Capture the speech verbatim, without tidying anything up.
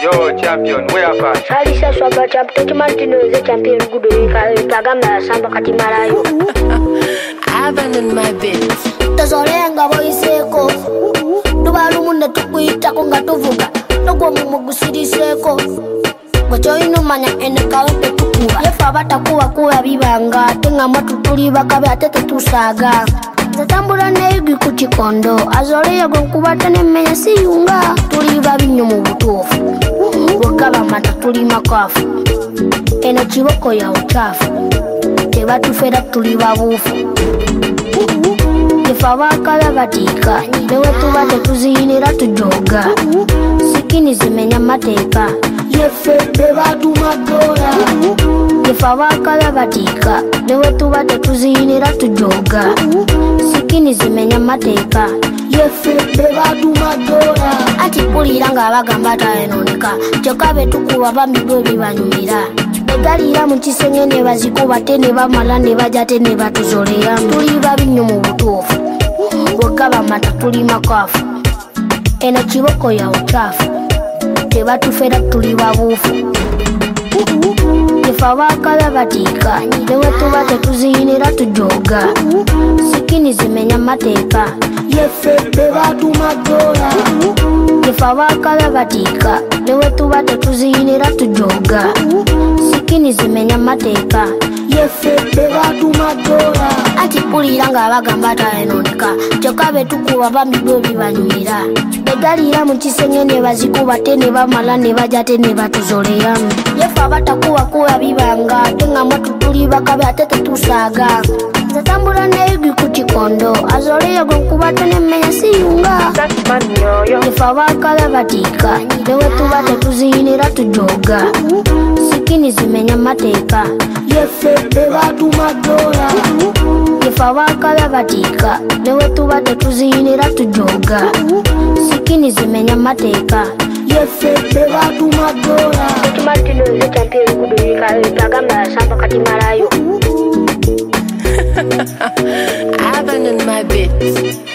Yo, champion, where are you? Salisa swaba champion, Martino is a champion. Good week, Pagama, Samba Katimarayo. I abandoned my bed. Tazolenga boiseko. Dubalumunda tukuita konga tuvuga. Nogo mumugusiriseko. Gocho ino manya enekawe petukua. Yefa batakuwa kuwa bibanga. Tenga matutuli bakabe atete tusaga. Zatambula neigi kuchikondo. Azolea gonkubata nemenya siyunga. Tuli babinyo mubutufu. Wakaba mata tuli makafu. Ena chiboko ya uchafu. Teba tufeda tuli babufu. Yefa bakala batika. Newe tubate tuzinira tujoga. Sikini zimenya mateka. Yefe beba tumadora. Yefa bakala batika. Newe tubate tuzinira tujoga. Sikini zimenya mateka. Yefe beba tumadora. Ati pulira nga bagambata enoneka. Chokabe tukuwa bamigoli banyumira. Begalira mu kisenge ne bazikuba tene bamala ne bajate ne batuzolera. Tuli babinyo mu butufu. Wakaba mata tuli makafu. Ena chiboko ya uchafu. Teba tufeda tuli babufu. Yefa bakala batika. Newe tubate tuzinira tujoga. Sikini zimenya mateka. Yefe beba tumadora. Yefa bakala batika. Newe tubate tuzinira tujoga. Sikini zimenya mateka. Yefe beba tumadora. Ati pulira nga bagambata enoneka. Chokabe tukuwa bamigoli banyumira. Begalira mu kisenge ne bazikuba tene bamala ne bajate ne batuzolera. Yefa batakuwa kuwa bibanga. Tenga matutuli bakabe atete tusaga. Zatambula neigi kuchikondo. Azolea gonkubata nemenya siyunga. Yefa bakala batika. Newe tubate tuzinira tujoga. Sikini zimenya mateka. Yefe beba tumadora. Yefa bakala batika. Newe tubate tuzinira tujoga. Sikini zimenya mateka. Yefe beba tumadora. Martino is a champion. Good week, Pagama, Samba Katimarayo. I abandoned my bed.